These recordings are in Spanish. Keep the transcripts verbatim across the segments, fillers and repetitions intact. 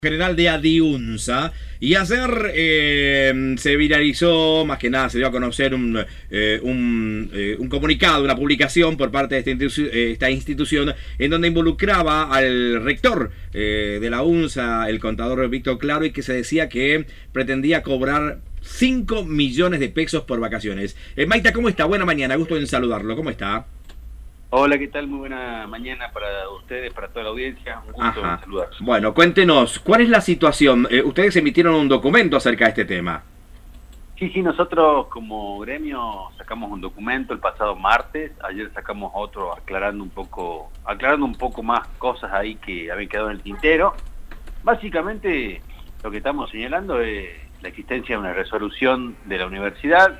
General de Adiunza, y ayer eh, se viralizó, más que nada se dio a conocer un, eh, un, eh, un comunicado, una publicación por parte de esta, institu esta institución en donde involucraba al rector eh, de la UNZA, el contador Víctor Claro, y que se decía que pretendía cobrar cinco millones de pesos por vacaciones. Eh, Maita, ¿cómo está? Buena mañana, gusto en saludarlo, ¿cómo está? Hola, ¿qué tal? Muy buena mañana para ustedes, para toda la audiencia. Un gusto en saludarlos. Bueno, cuéntenos, ¿cuál es la situación? Eh, ustedes emitieron un documento acerca de este tema. Sí, sí, nosotros como gremio sacamos un documento el pasado martes. Ayer sacamos otro aclarando un poco, aclarando un poco más cosas ahí que habían quedado en el tintero. Básicamente, lo que estamos señalando es la existencia de una resolución de la universidad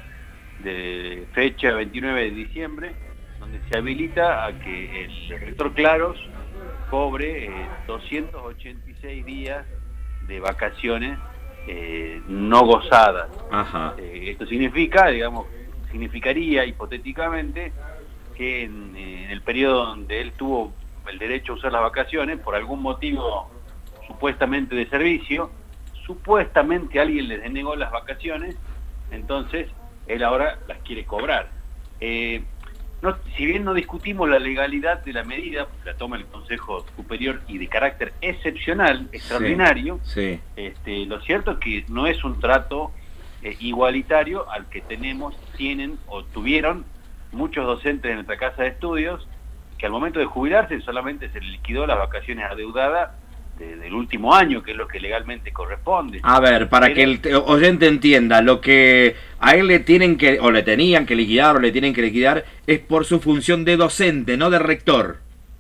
de fecha veintinueve de diciembre, donde se habilita a que el rector Claros cobre eh, doscientos ochenta y seis días de vacaciones eh, no gozadas. Ajá. Eh, esto significa, digamos, significaría hipotéticamente que en, en el periodo donde él tuvo el derecho a usar las vacaciones, por algún motivo supuestamente de servicio, supuestamente alguien le denegó las vacaciones, entonces él ahora las quiere cobrar. Eh, No, si bien no discutimos la legalidad de la medida, porque la toma el Consejo Superior y de carácter excepcional, extraordinario, sí, sí. Este, lo cierto es que no es un trato eh, igualitario al que tenemos, tienen o tuvieron muchos docentes de nuestra casa de estudios, que al momento de jubilarse solamente se le liquidó las vacaciones adeudadas de, del último año, que es lo que legalmente corresponde. A ver, para Pero, que el oyente entienda, lo que a él le tienen que, o le tenían que liquidar, o le tienen que liquidar, es por su función de docente, no de rector.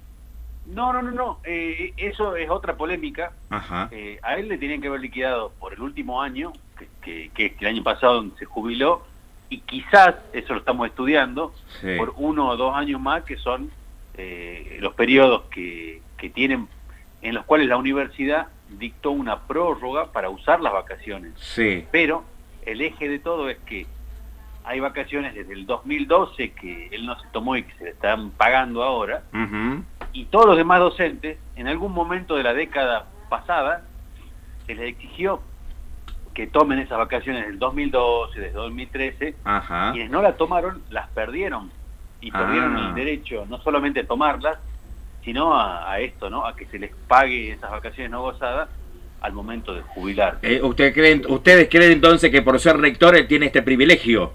No, no, no, no, eh, eso es otra polémica. Ajá. Eh, a él le tenían que haber liquidado por el último año, que, que, que el año pasado se jubiló, y quizás, eso lo estamos estudiando, Sí. por uno o dos años más, que son eh, los periodos que, que tienen, en los cuales la universidad dictó una prórroga para usar las vacaciones. Sí. Pero el eje de todo es que hay vacaciones desde el dos mil doce que él no se tomó y que se le están pagando ahora, Uh-huh. y todos los demás docentes, en algún momento de la década pasada, se les exigió que tomen esas vacaciones del dos mil doce, del dos mil trece, Ajá. quienes no las tomaron, las perdieron, y perdieron Ah. el derecho no solamente a tomarlas, sino a, a esto, ¿no? A que se les pague esas vacaciones no gozadas al momento de jubilar. Eh, ¿usted creen, ¿Ustedes creen entonces que por ser rector él tiene este privilegio?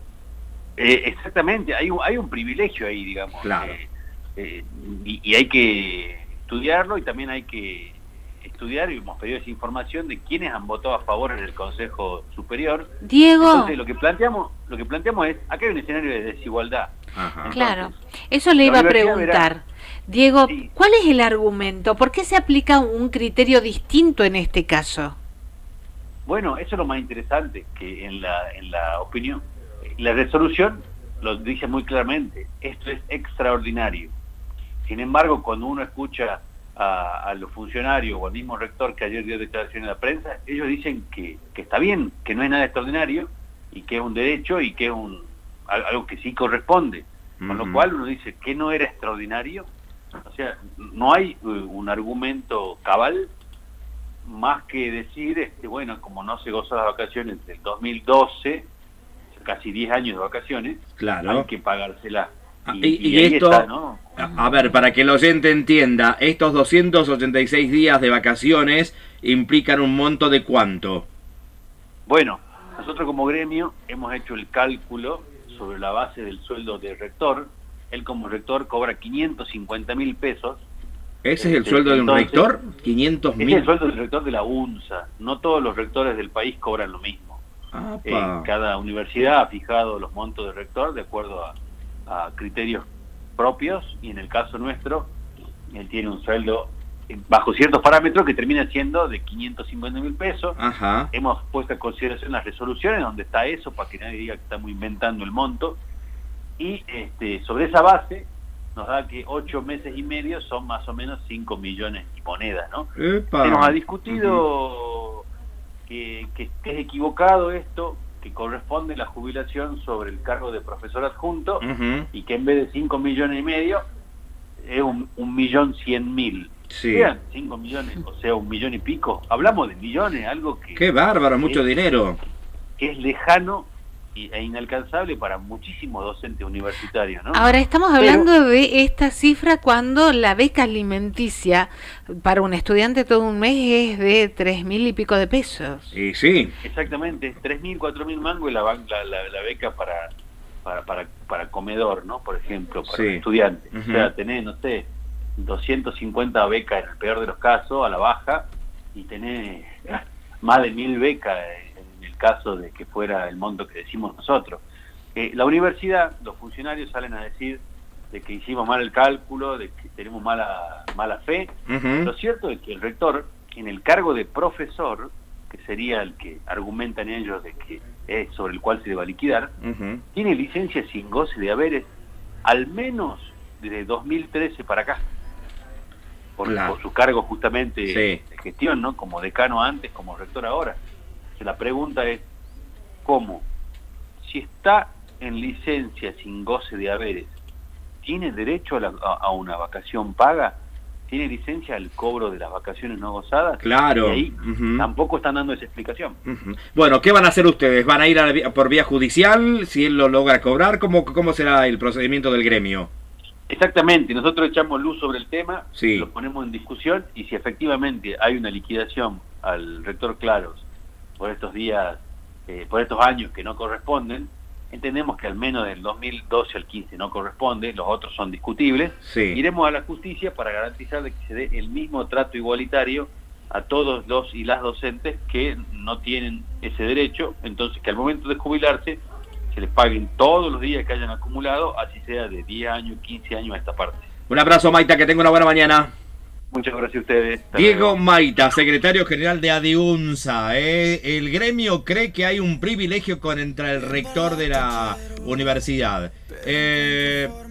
Eh, exactamente, hay un, hay un privilegio ahí, digamos. Claro. Eh, eh, y, y hay que estudiarlo, y también hay que estudiar, y hemos pedido esa información de quienes han votado a favor en el Consejo Superior. Diego. Entonces lo que planteamos, lo que planteamos es, acá hay un escenario de desigualdad. Ajá. Claro, eso le la iba a universidad preguntar. verá. Diego, Sí. ¿cuál es el argumento? ¿Por qué se aplica un criterio distinto en este caso? Bueno, eso es lo más interesante, que en la, en la opinión, la resolución lo dice muy claramente, esto es extraordinario. Sin embargo, cuando uno escucha a, a los funcionarios o al mismo rector que ayer dio declaración en la prensa, ellos dicen que, que está bien, que no es nada extraordinario, y que es un derecho, y que es un algo que sí corresponde. Con Uh-huh. lo cual uno dice que no era extraordinario. O sea, no hay uh, un argumento cabal más que decir, este, bueno, como no se gozó las vacaciones del dos mil doce, casi diez años de vacaciones, Claro. hay que pagárselas. Ah, Y, y- y y ahí esto- está, ¿no? A, a ver, para que el oyente entienda, estos doscientos ochenta y seis días de vacaciones implican un monto de ¿cuánto? Bueno, nosotros como gremio hemos hecho el cálculo sobre la base del sueldo del rector. Él como rector cobra quinientos cincuenta mil pesos. ¿Ese es el Este, sueldo de un entonces, rector? quinientos Es el mil. sueldo del rector de la UNZA. No todos los rectores del país cobran lo mismo. Eh, cada universidad ha fijado los montos de rector de acuerdo a, a criterios propios, y en el caso nuestro, él tiene un sueldo eh, bajo ciertos parámetros que termina siendo de quinientos cincuenta mil pesos. Ajá. Hemos puesto en consideración las resoluciones donde está eso, para que nadie diga que estamos inventando el monto, y este, sobre esa base nos da que ocho meses y medio son más o menos cinco millones y monedas, ¿no? Epa. Se nos ha discutido que, que, que es equivocado esto, que corresponde la jubilación sobre el cargo de profesor adjunto, Uh-huh. y que en vez de cinco millones y medio es un, un millón cien mil. Sí. sean cinco millones, o sea, un millón y pico, hablamos de millones, algo que... Qué bárbaro, mucho es, dinero. que es lejano y, e inalcanzable para muchísimos docentes universitarios, ¿no? Ahora estamos hablando Pero, de esta cifra cuando la beca alimenticia para un estudiante todo un mes es de tres mil y pico de pesos. Y sí. Exactamente, tres mil, cuatro mil mangos y la, la, la, la beca para, para, para, para comedor, ¿no? Por ejemplo, para sí. estudiantes. Uh-huh. O sea, tenés, no sé, doscientas cincuenta becas en el peor de los casos, a la baja, y tenés más de mil becas en el caso de que fuera el monto que decimos nosotros. Eh, la universidad, los funcionarios salen a decir de que hicimos mal el cálculo, de que tenemos mala mala fe. Uh-huh. Lo cierto es que el rector, en el cargo de profesor, que sería el que argumentan ellos de que es sobre el cual se le va a liquidar, uh-huh. tiene licencia sin goce de haberes al menos desde dos mil trece para acá. Por, claro. por su cargo justamente sí. de gestión, ¿no? Como decano antes, como rector ahora. Entonces, la pregunta es, ¿cómo? Si está en licencia sin goce de haberes, ¿tiene derecho a, la, a, a una vacación paga? ¿Tiene licencia al cobro de las vacaciones no gozadas? Claro. Y ahí uh-huh. tampoco están dando esa explicación. Uh-huh. Bueno, ¿qué van a hacer ustedes? ¿Van a ir a la, por vía judicial? Si él lo logra cobrar, ¿cómo, cómo será el procedimiento del gremio? Exactamente, nosotros echamos luz sobre el tema, sí. lo ponemos en discusión y si efectivamente hay una liquidación al rector Claros por estos días, eh, por estos años que no corresponden, entendemos que al menos del dos mil doce al quince no corresponde, los otros son discutibles, sí. iremos a la justicia para garantizar de que se dé el mismo trato igualitario a todos los y las docentes que no tienen ese derecho, entonces que al momento de jubilarse que les paguen todos los días que hayan acumulado, así sea de diez años, quince años a esta parte. Un abrazo, Maita, que tenga una buena mañana. Muchas gracias a ustedes. Hasta Diego luego. Maita, secretario general de ADIUNSA. ¿eh? El gremio cree que hay un privilegio contra el rector de la universidad. Eh...